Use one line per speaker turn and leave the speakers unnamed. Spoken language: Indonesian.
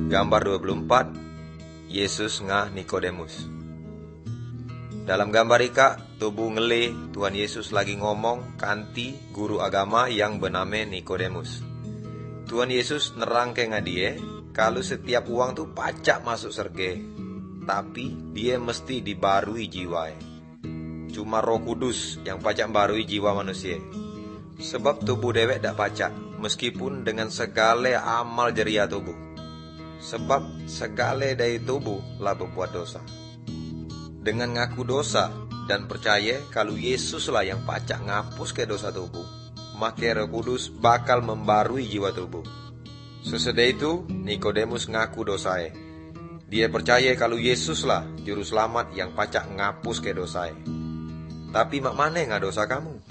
Gambar 24, Yesus ngah Nikodemus. Dalam gambar ika, tubuh ngele Tuhan Yesus lagi ngomong kanti guru agama yang bernama Nikodemus. Tuhan Yesus nerang ke ngadie, kalau setiap uang tuh pacak masuk surga, tapi dia mesti dibarui jiwa. Cuma Roh Kudus yang pacak barui jiwa manusia. Sebab tubuh dewek dak pacak, meskipun dengan segala amal jeria tubuh. Sebab segala dari tubuh lah berbuat dosa. Dengan ngaku dosa dan percaya kalau Yesuslah yang pacak ngapus ke dosa tubuh, maka Roh Kudus bakal membarui jiwa tubuh. Sesudah itu Nikodemus ngaku dosae. Dia percaya kalau Yesuslah juru selamat yang pacak ngapus ke dosae. Tapi mak mana nga dosa kamu?